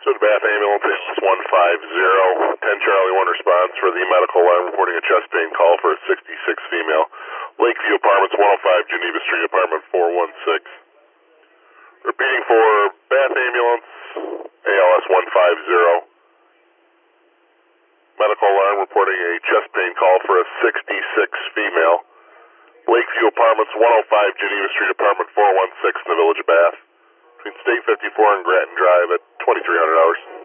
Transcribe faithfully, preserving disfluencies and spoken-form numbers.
So the Bath Ambulance, A L S one five zero, ten Charlie one response for the medical line reporting a chest pain call for a sixty-six female. Lakeview Apartments, one oh five Geneva Street, apartment four one six. Repeating for Bath Ambulance, A L S one five zero. Medical line reporting a chest pain call for a sixty-six female. Lakeview Apartments, one oh five Geneva Street, apartment four one six in the Village of Bath. Between State fifty-four and Grattan Drive at twenty-three hundred hours.